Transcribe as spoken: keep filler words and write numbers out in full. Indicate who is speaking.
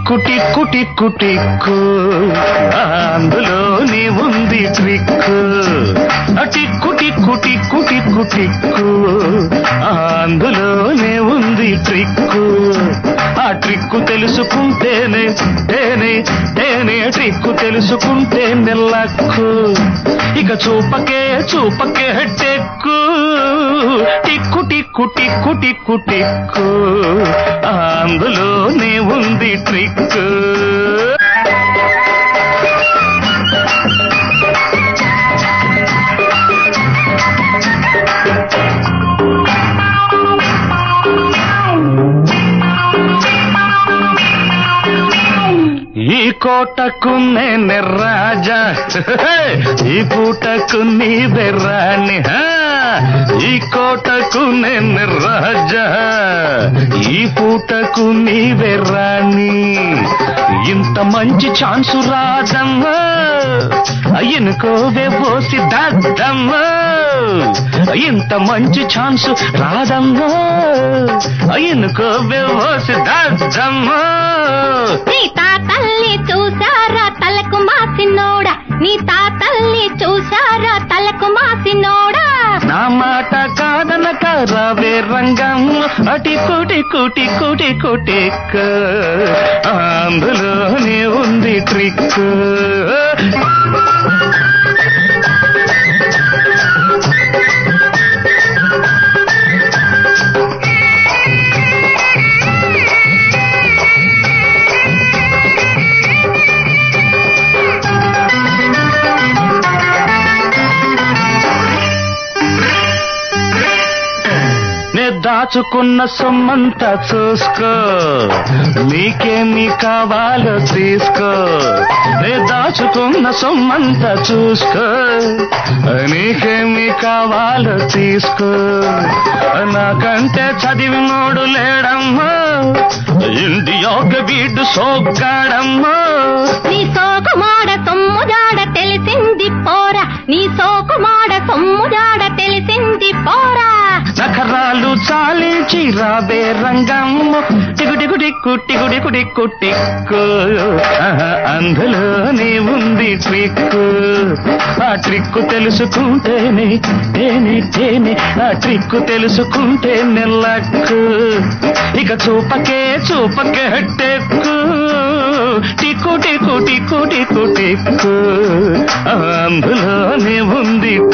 Speaker 1: టిక్కు టిక్కు టిక్కు టిక్కు అందులోనే ఉంది ట్రిక్కు. టిక్కు టిక్కు టిక్కు టిక్కు టిక్కు అందులోనే ఉంది ట్రిక్కు. ఆ ట్రిక్కు తెలుసుకుంటేనే తేనే తేనే ట్రిక్కు తెలుసుకుంటే నెల్లక్కు. ఇక చూపకే చూపకే టెక్కు. టిక్కు టిక్కు టిక్కు టిక్కు టిక్కు అందులోనే ఉంది ట్రిక్కు. ఈ కోటకు నేనే రాజా, ఈ పూటకు నీవే రాణి. ఈ కోటకు నేనే రాజా, ఈ పూటకు నీవే రాణి. ఇంత మంచి ఛాన్సు రాదమ్మా, ఎనుకోవే పోసి దద్దమ్మా. ఇంత మంచి ఛాన్సు రాదమ్మా, ఎనుకోవే పోసి దద్దమ్మా.
Speaker 2: నీ తాతల్ని చూసారా తలకు మాసినోడా, నీ తాతల్ని చూసారా తలకు మాసినోడా.
Speaker 1: నా మాట కాదనక రావే రంగం, అటి కుటి కుటి కుటి కుటిక్ అందులోనే ఉంది ట్రిక్. దాచుకున్న సొమ్మంతా చూసుకో, నీకేమి కావాలో తీసుకో. నే దాచుకున్న సొమ్మంతా చూసుకో, నీకేమి కావాలో తీసుకో. నాకంటే చదివినోడు లేడమ్మా, ఇండియాకి వీడు సోగ్గాడమ్మా.
Speaker 2: నీ సోకుమాడ సొమ్ముదాడ తెలిసింది పోరా, నీ సోకుమాడ సొమ్ముదాడ తెలిసింది పోరా.
Speaker 1: నఖరాలు చాలించి రాబే రంగం, టికు టికు టిక్కు టికు టికు టిక్కు టిక్కు అందులోనే ఉంది ట్రిక్కు. ఆ ట్రిక్కు తెలుసుకుంటేనే తేనే తేనే, ఆ ట్రిక్కు తెలుసుకుంటే నెల్లక్కు. ఇక చూపకే చూపకే టెక్కు. టిక్కు టిక్కు టిక్కు టిక్కు టిక్కు అందులోనే ఉంది